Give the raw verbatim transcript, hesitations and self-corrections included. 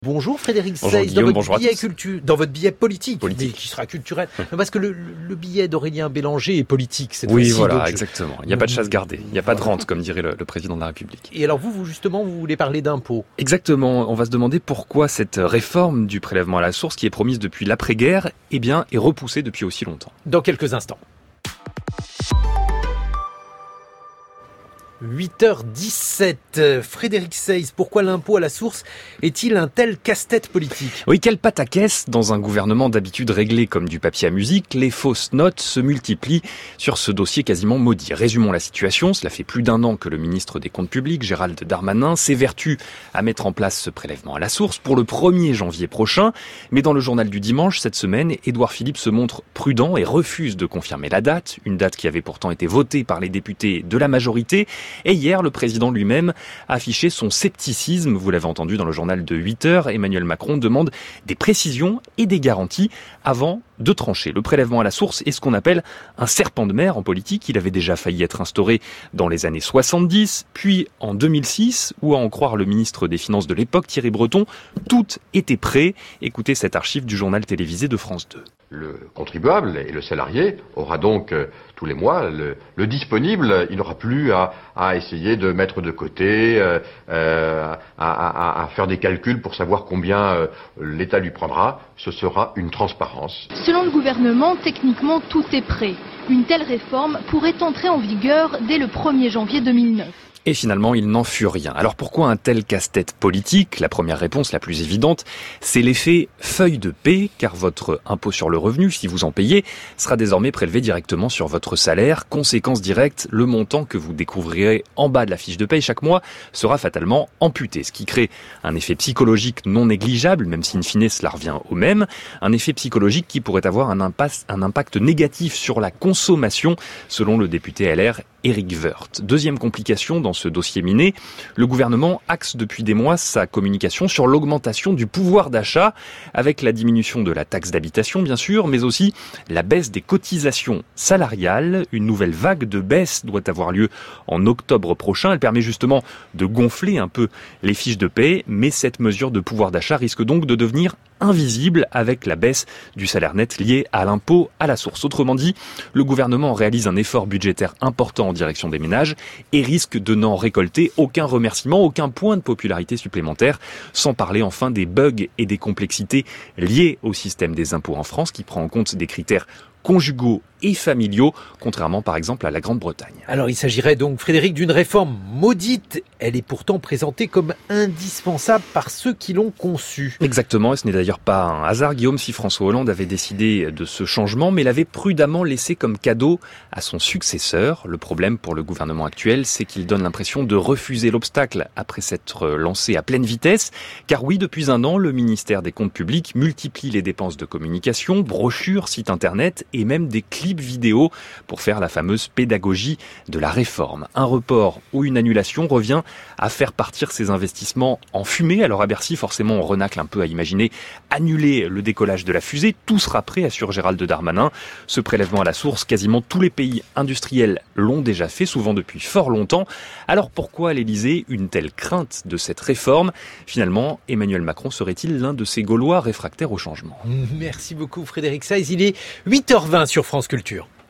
Bonjour Frédéric Bonjour Seyss, Guillaume, dans, bonjour votre billet cultu... dans votre billet politique, politique. mais qui sera culturel. Non, parce que le, le billet d'Aurélien Bélanger est politique cette oui, fois-ci. Oui, voilà, donc exactement. Je... Il n'y a pas de chasse gardée, il n'y a pas de rente, comme dirait le, le président de la République. Et alors vous, vous justement, vous voulez parler d'impôts. Exactement. On va se demander pourquoi cette réforme du prélèvement à la source, qui est promise depuis l'après-guerre, eh bien, est repoussée depuis aussi longtemps. Dans quelques instants. huit heures dix-sept. Frédéric Seyss, pourquoi l'impôt à la source est-il un tel casse-tête politique ? Oui, quelle pataquès dans un gouvernement d'habitude réglé comme du papier à musique, les fausses notes se multiplient sur ce dossier quasiment maudit. Résumons la situation, cela fait plus d'un an que le ministre des Comptes publics, Gérald Darmanin, s'évertue à mettre en place ce prélèvement à la source pour le premier janvier prochain. Mais dans le journal du dimanche, cette semaine, Édouard Philippe se montre prudent et refuse de confirmer la date, une date qui avait pourtant été votée par les députés de la majorité. Et hier, le président lui-même a affiché son scepticisme. Vous l'avez entendu dans le journal de huit heures. Emmanuel Macron demande des précisions et des garanties avant de trancher. Le prélèvement à la source est ce qu'on appelle un serpent de mer en politique. Il avait déjà failli être instauré dans les années soixante-dix, puis en deux mille six, où à en croire le ministre des Finances de l'époque, Thierry Breton, tout était prêt. Écoutez cette archive du journal télévisé de France deux. Le contribuable et le salarié aura donc euh, tous les mois le, le disponible. Il n'aura plus à, à essayer de mettre de côté, euh, euh, à, à, à faire des calculs pour savoir combien euh, l'État lui prendra. Ce sera une transparence. Selon le gouvernement, techniquement tout est prêt. Une telle réforme pourrait entrer en vigueur dès le premier janvier deux mille neuf. Et finalement, il n'en fut rien. Alors pourquoi un tel casse-tête politique ? La première réponse, la plus évidente, c'est l'effet feuille de paie, car votre impôt sur le revenu, si vous en payez, sera désormais prélevé directement sur votre salaire. Conséquence directe, le montant que vous découvrirez en bas de la fiche de paie chaque mois sera fatalement amputé, ce qui crée un effet psychologique non négligeable, même si in fine cela revient au même, un effet psychologique qui pourrait avoir un impact, un impact négatif sur la consommation, selon le député L R Éric Woerth. Deuxième complication dans ce dossier miné, le gouvernement axe depuis des mois sa communication sur l'augmentation du pouvoir d'achat, avec la diminution de la taxe d'habitation bien sûr, mais aussi la baisse des cotisations salariales. Une nouvelle vague de baisse doit avoir lieu en octobre prochain. Elle permet justement de gonfler un peu les fiches de paie, mais cette mesure de pouvoir d'achat risque donc de devenir invisible avec la baisse du salaire net lié à l'impôt à la source. Autrement dit, le gouvernement réalise un effort budgétaire important en direction des ménages et risque de n'en récolter aucun remerciement, aucun point de popularité supplémentaire, sans parler enfin des bugs et des complexités liées au système des impôts en France qui prend en compte des critères conjugaux et familiaux, contrairement par exemple à la Grande-Bretagne. Alors il s'agirait donc, Frédéric, d'une réforme maudite. Elle est pourtant présentée comme indispensable par ceux qui l'ont conçue. Exactement, et ce n'est d'ailleurs pas un hasard, Guillaume, si François Hollande avait décidé de ce changement, mais l'avait prudemment laissé comme cadeau à son successeur. Le problème pour le gouvernement actuel, c'est qu'il donne l'impression de refuser l'obstacle après s'être lancé à pleine vitesse. Car oui, depuis un an, le ministère des Comptes publics multiplie les dépenses de communication, brochures, sites internet et même des clips vidéo pour faire la fameuse pédagogie de la réforme. Un report ou une annulation revient à faire partir ces investissements en fumée. Alors à Bercy, forcément, on renacle un peu à imaginer annuler le décollage de la fusée. Tout sera prêt, assure Gérald Darmanin. Ce prélèvement à la source, quasiment tous les pays industriels l'ont déjà fait, souvent depuis fort longtemps. Alors pourquoi à l'Élysée une telle crainte de cette réforme ? Finalement, Emmanuel Macron serait-il l'un de ces Gaulois réfractaires au changement ? Merci beaucoup Frédéric Seyss. Il est huit heures vingt sur France Culture.